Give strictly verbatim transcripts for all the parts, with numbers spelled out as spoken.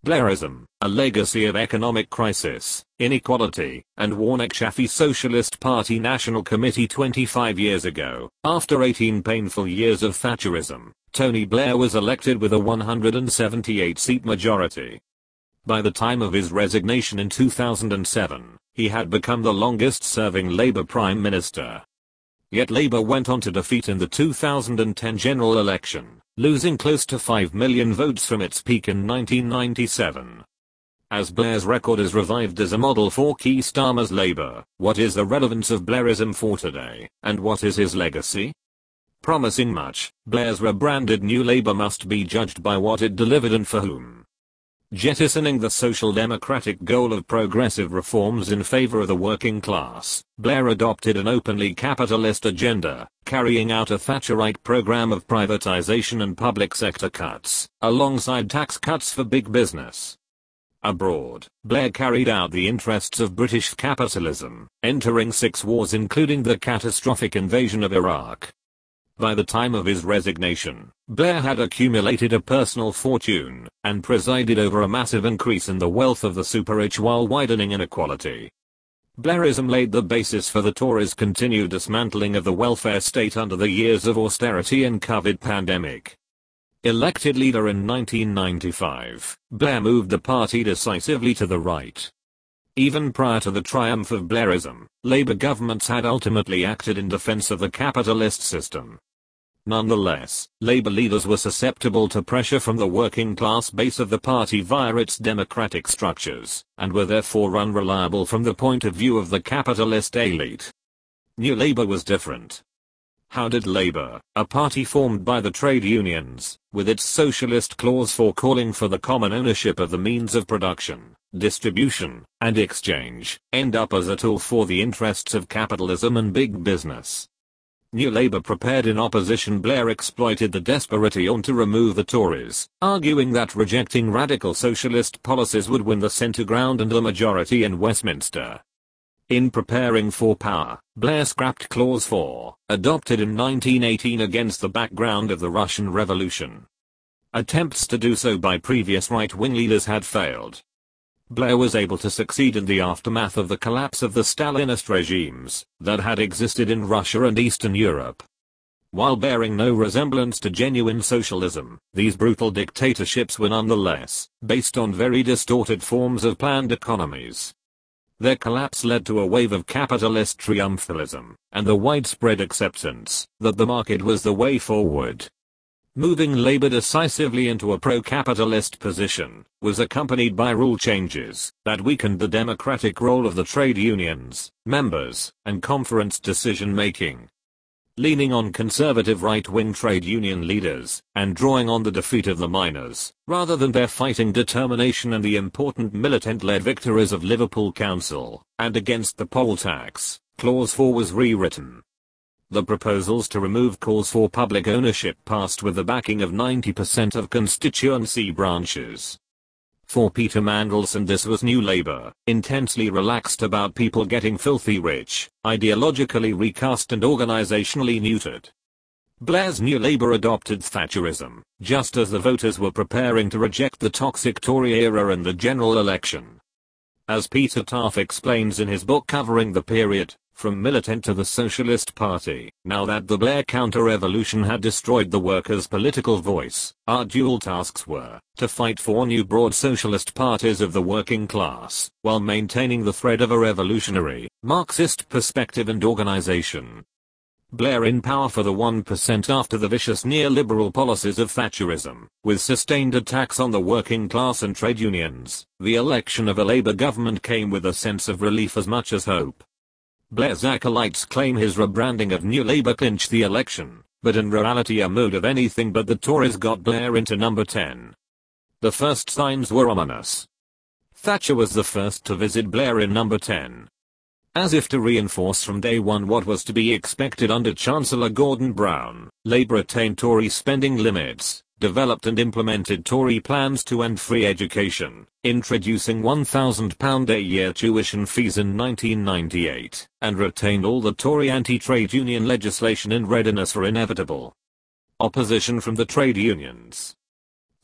Blairism, a legacy of economic crisis, inequality, and Warnock-Chaffee Socialist Party National Committee. Twenty-five years ago, after eighteen painful years of Thatcherism, Tony Blair was elected with a one hundred seventy-eight seat majority. By the time of his resignation in two thousand seven, he had become the longest-serving Labour Prime Minister. Yet Labour went on to defeat in the two thousand ten general election, losing close to five million votes from its peak in nineteen ninety-seven. As Blair's record is revived as a model for Keir Starmer's Labour, what is the relevance of Blairism for today, and what is his legacy? Promising much, Blair's rebranded New Labour must be judged by what it delivered and for whom. Jettisoning the social democratic goal of progressive reforms in favor of the working class, Blair adopted an openly capitalist agenda, carrying out a Thatcherite program of privatization and public sector cuts, alongside tax cuts for big business. Abroad, Blair carried out the interests of British capitalism, entering six wars including the catastrophic invasion of Iraq. By the time of his resignation, Blair had accumulated a personal fortune, and presided over a massive increase in the wealth of the super-rich while widening inequality. Blairism laid the basis for the Tories' continued dismantling of the welfare state under the years of austerity and COVID pandemic. Elected leader in nineteen ninety-five, Blair moved the party decisively to the right. Even prior to the triumph of Blairism, Labour governments had ultimately acted in defence of the capitalist system. Nonetheless, Labour leaders were susceptible to pressure from the working class base of the party via its democratic structures, and were therefore unreliable from the point of view of the capitalist elite. New Labour was different. How did Labour, a party formed by the trade unions, with its socialist clause for calling for the common ownership of the means of production, distribution, and exchange, end up as a tool for the interests of capitalism and big business? New Labour prepared in opposition. Blair exploited the desperation to remove the Tories, arguing that rejecting radical socialist policies would win the centre ground and a majority in Westminster. In preparing for power, Blair scrapped Clause four, adopted in nineteen eighteen against the background of the Russian Revolution. Attempts to do so by previous right-wing leaders had failed. Blair was able to succeed in the aftermath of the collapse of the Stalinist regimes that had existed in Russia and Eastern Europe. While bearing no resemblance to genuine socialism, these brutal dictatorships were nonetheless based on very distorted forms of planned economies. Their collapse led to a wave of capitalist triumphalism, and the widespread acceptance that the market was the way forward. Moving Labour decisively into a pro-capitalist position was accompanied by rule changes that weakened the democratic role of the trade unions, members, and conference decision-making. Leaning on conservative right-wing trade union leaders, and drawing on the defeat of the miners, rather than their fighting determination and the important militant-led victories of Liverpool Council, and against the poll tax, Clause four was rewritten. The proposals to remove calls for public ownership passed with the backing of ninety percent of constituency branches. For Peter Mandelson, this was New Labour, intensely relaxed about people getting filthy rich, ideologically recast and organisationally neutered. Blair's New Labour adopted Thatcherism, just as the voters were preparing to reject the toxic Tory era in the general election. As Peter Taff explains in his book covering the period, From Militant to the Socialist Party, now that the Blair counter-revolution had destroyed the workers' political voice, our dual tasks were to fight for new broad socialist parties of the working class, while maintaining the thread of a revolutionary, Marxist perspective and organization. Blair in power for the one percent after the vicious neoliberal policies of Thatcherism, with sustained attacks on the working class and trade unions, the election of a Labour government came with a sense of relief as much as hope. Blair's acolytes claim his rebranding of New Labour clinched the election, but in reality a mode of anything but the Tories got Blair into number ten. The first signs were ominous. Thatcher was the first to visit Blair in number ten. As if to reinforce from day one what was to be expected under Chancellor Gordon Brown, Labour attained Tory spending limits, developed and implemented Tory plans to end free education, introducing one thousand pounds a year tuition fees in nineteen ninety-eight, and retained all the Tory anti-trade union legislation in readiness for inevitable opposition from the trade unions.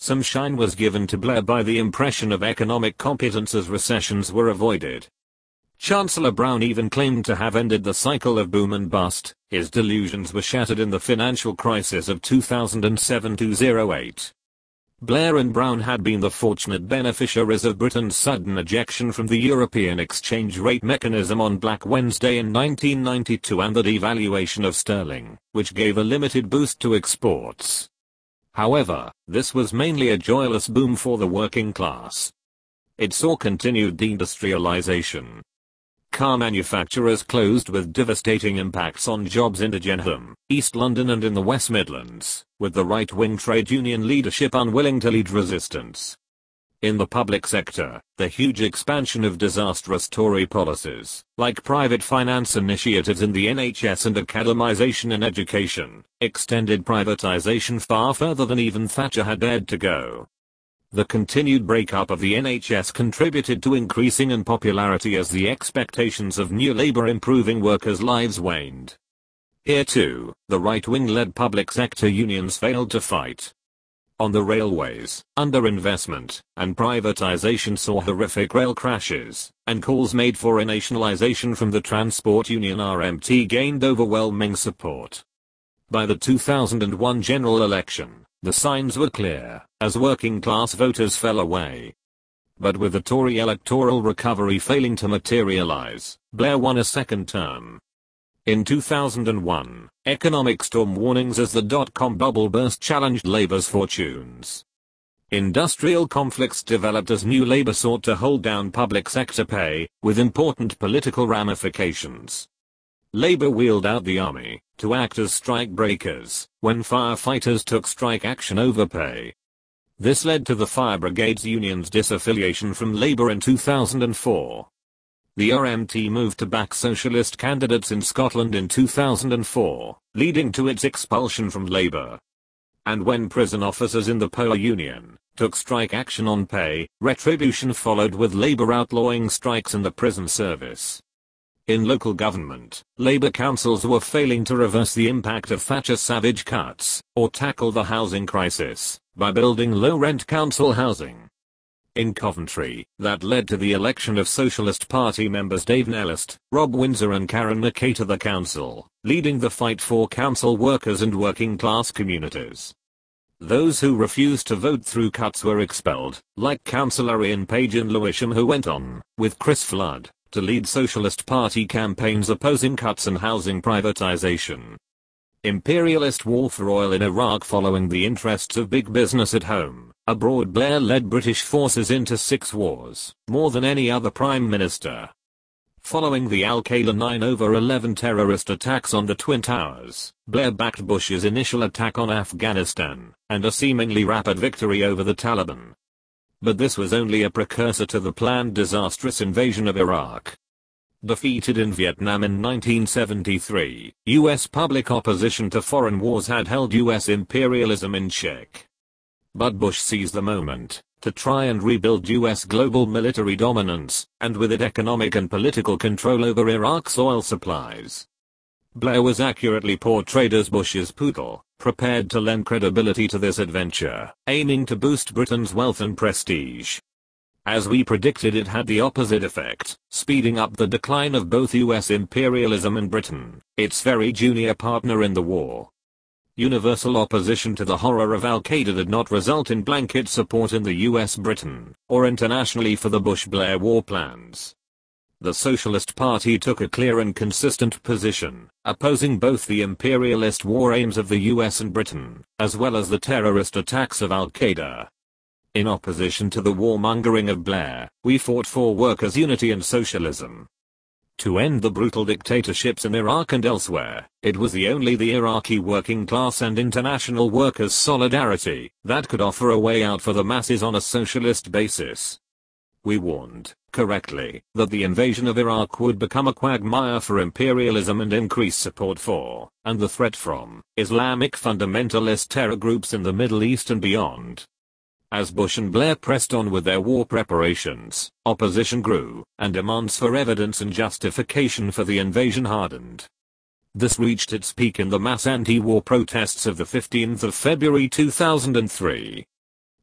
Some shine was given to Blair by the impression of economic competence as recessions were avoided. Chancellor Brown even claimed to have ended the cycle of boom and bust. His delusions were shattered in the financial crisis of two thousand seven to two thousand eight. Blair and Brown had been the fortunate beneficiaries of Britain's sudden ejection from the European exchange rate mechanism on Black Wednesday in nineteen ninety-two and the devaluation of sterling, which gave a limited boost to exports. However, this was mainly a joyless boom for the working class. It saw continued deindustrialization. Car manufacturers closed with devastating impacts on jobs in Dagenham, East London and in the West Midlands, with the right-wing trade union leadership unwilling to lead resistance. In the public sector, the huge expansion of disastrous Tory policies, like private finance initiatives in the N H S and academisation in education, extended privatisation far further than even Thatcher had dared to go. The continued breakup of the N H S contributed to increasing unpopularity as the expectations of New Labour improving workers' lives waned. Here too, the right-wing-led public sector unions failed to fight. On the railways, underinvestment and privatisation saw horrific rail crashes, and calls made for a nationalisation from the transport union R M T gained overwhelming support. By the two thousand one general election, the signs were clear, as working-class voters fell away. But with the Tory electoral recovery failing to materialise, Blair won a second term. In two thousand one, economic storm warnings as the dot-com bubble burst challenged Labour's fortunes. Industrial conflicts developed as New Labour sought to hold down public sector pay, with important political ramifications. Labour wheeled out the army to act as strike breakers when firefighters took strike action over pay. This led to the Fire Brigades Union's disaffiliation from Labour in two thousand four. The R M T moved to back socialist candidates in Scotland in two thousand four, leading to its expulsion from Labour. And when prison officers in the P O A union took strike action on pay, retribution followed with Labour outlawing strikes in the prison service. In local government, Labour councils were failing to reverse the impact of Thatcher's savage cuts, or tackle the housing crisis, by building low-rent council housing. In Coventry, that led to the election of Socialist Party members Dave Nellist, Rob Windsor and Karen Mackay to the council, leading the fight for council workers and working-class communities. Those who refused to vote through cuts were expelled, like Councillor Ian Page in Lewisham, who went on, with Chris Flood, to lead Socialist Party campaigns opposing cuts and housing privatisation. Imperialist war for oil in Iraq following the interests of big business at home. Abroad, Blair led British forces into six wars, more than any other prime minister. Following the Al-Qaeda nine over eleven terrorist attacks on the Twin Towers, Blair backed Bush's initial attack on Afghanistan, and a seemingly rapid victory over the Taliban. But this was only a precursor to the planned disastrous invasion of Iraq. Defeated in Vietnam in nineteen seventy-three, U S public opposition to foreign wars had held U S imperialism in check. But Bush seized the moment to try and rebuild U S global military dominance, and with it economic and political control over Iraq's oil supplies. Blair was accurately portrayed as Bush's poodle, prepared to lend credibility to this adventure, aiming to boost Britain's wealth and prestige. As we predicted, it had the opposite effect, speeding up the decline of both U S imperialism and Britain, its very junior partner in the war. Universal opposition to the horror of Al-Qaeda did not result in blanket support in the U S, Britain, or internationally for the Bush-Blair war plans. The Socialist Party took a clear and consistent position, opposing both the imperialist war aims of the U S and Britain, as well as the terrorist attacks of Al-Qaeda. In opposition to the warmongering of Blair, we fought for workers' unity and socialism. To end the brutal dictatorships in Iraq and elsewhere, it was the only the Iraqi working class and international workers' solidarity that could offer a way out for the masses on a socialist basis. We warned, correctly, that the invasion of Iraq would become a quagmire for imperialism and increase support for, and the threat from, Islamic fundamentalist terror groups in the Middle East and beyond. As Bush and Blair pressed on with their war preparations, opposition grew, and demands for evidence and justification for the invasion hardened. This reached its peak in the mass anti-war protests of the fifteenth of February two thousand three.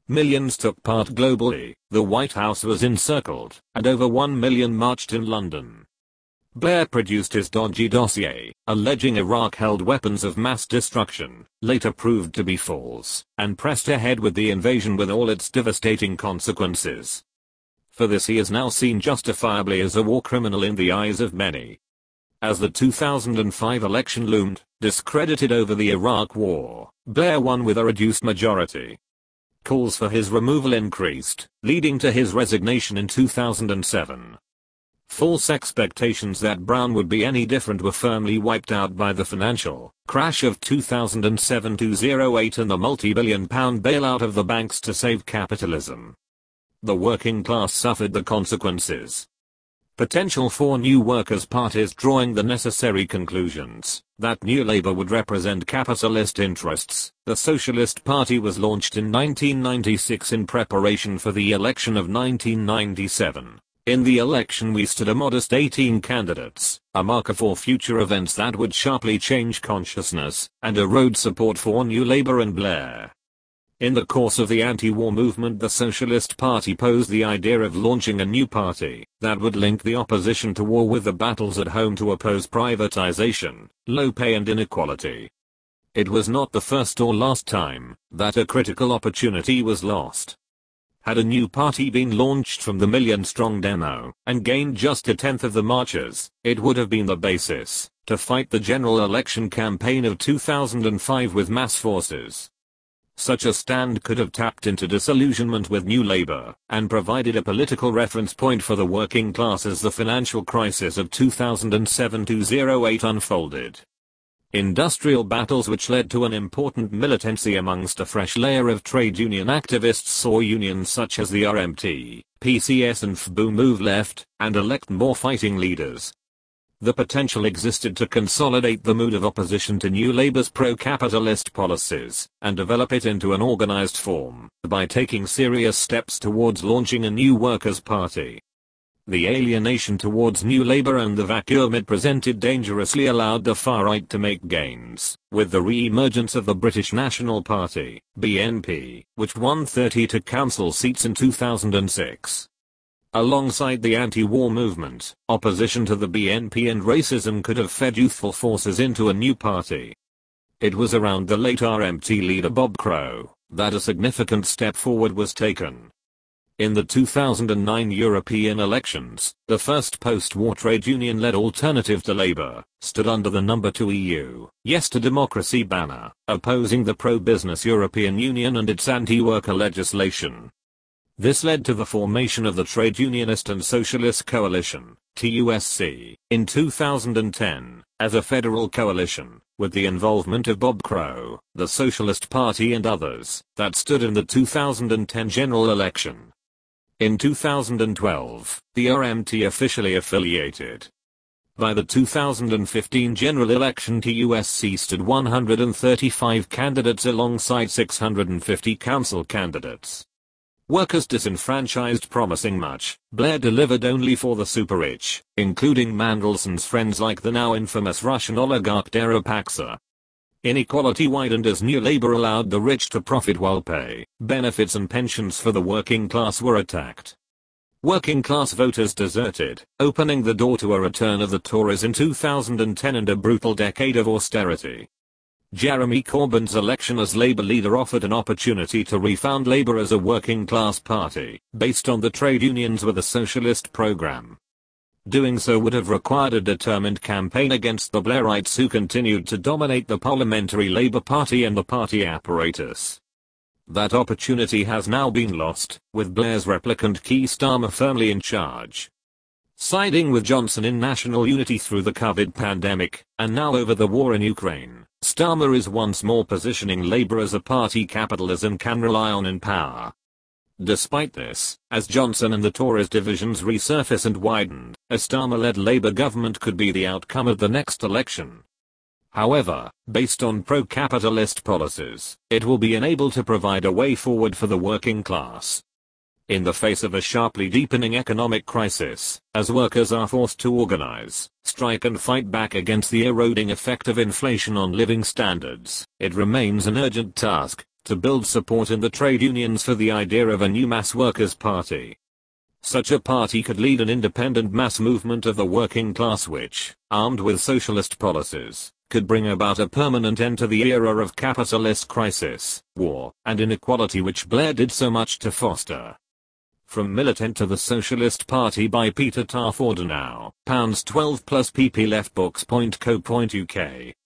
Millions took part globally, the White House was encircled, and over one million marched in London. Blair produced his dodgy dossier, alleging Iraq held weapons of mass destruction, later proved to be false, and pressed ahead with the invasion with all its devastating consequences. For this he is now seen justifiably as a war criminal in the eyes of many. As the two thousand five election loomed, discredited over the Iraq War, Blair won with a reduced majority. Calls for his removal increased, leading to his resignation in two thousand seven. False expectations that Brown would be any different were firmly wiped out by the financial crash of two thousand seven to two thousand eight and the multi-billion pound bailout of the banks to save capitalism. The working class suffered the consequences. Potential for new workers' parties drawing the necessary conclusions that New Labour would represent capitalist interests. The Socialist Party was launched in nineteen ninety-six in preparation for the election of nineteen ninety-seven. In the election we stood a modest eighteen candidates, a marker for future events that would sharply change consciousness and erode support for New Labour and Blair. In the course of the anti-war movement, the Socialist Party posed the idea of launching a new party that would link the opposition to war with the battles at home to oppose privatization, low pay and inequality. It was not the first or last time that a critical opportunity was lost. Had a new party been launched from the million-strong demo and gained just a tenth of the marchers, it would have been the basis to fight the general election campaign of two thousand five with mass forces. Such a stand could have tapped into disillusionment with New Labour and provided a political reference point for the working class as the financial crisis of two thousand seven to two thousand eight unfolded. Industrial battles which led to an important militancy amongst a fresh layer of trade union activists saw unions such as the R M T, P C S and F B U move left and elect more fighting leaders. The potential existed to consolidate the mood of opposition to New Labour's pro-capitalist policies and develop it into an organized form by taking serious steps towards launching a new workers' party. The alienation towards New Labour and the vacuum it presented dangerously allowed the far right to make gains, with the re-emergence of the British National Party, B N P, which won thirty-two council seats in two thousand six. Alongside the anti-war movement, opposition to the B N P and racism could have fed youthful forces into a new party. It was around the late R M T leader Bob Crow that a significant step forward was taken. In the two thousand nine European elections, the first post-war trade union-led alternative to Labour stood under the number two E U, Yes to Democracy banner, opposing the pro-business European Union and its anti-worker legislation. This led to the formation of the Trade Unionist and Socialist Coalition, T U S C, in two thousand ten, as a federal coalition, with the involvement of Bob Crow, the Socialist Party and others, that stood in the two thousand ten general election. In two thousand twelve, the R M T officially affiliated. By the two thousand fifteen general election, T U S C stood one hundred thirty-five candidates alongside six hundred fifty council candidates. Workers disenfranchised promising much, Blair delivered only for the super-rich, including Mandelson's friends like the now infamous Russian oligarch Deripaska. Inequality widened as New Labour allowed the rich to profit while pay, benefits and pensions for the working class were attacked. Working class voters deserted, opening the door to a return of the Tories in two thousand ten and a brutal decade of austerity. Jeremy Corbyn's election as Labour leader offered an opportunity to refound Labour as a working class party, based on the trade unions with a socialist programme. Doing so would have required a determined campaign against the Blairites who continued to dominate the parliamentary Labour Party and the party apparatus. That opportunity has now been lost, with Blair's replicant Keir Starmer firmly in charge. Siding with Johnson in national unity through the COVID pandemic, and now over the war in Ukraine, Starmer is once more positioning Labour as a party capitalism can rely on in power. Despite this, as Johnson and the Tories divisions resurface and widen, a Starmer-led Labour government could be the outcome of the next election. However, based on pro-capitalist policies, it will be unable to provide a way forward for the working class. In the face of a sharply deepening economic crisis, as workers are forced to organize, strike and fight back against the eroding effect of inflation on living standards, it remains an urgent task to build support in the trade unions for the idea of a new mass workers' party. Such a party could lead an independent mass movement of the working class which, armed with socialist policies, could bring about a permanent end to the era of capitalist crisis, war, and inequality which Blair did so much to foster. From Militant to the Socialist Party by Peter Taft Ordenow, pounds twelve plus pp left books dot co dot uk.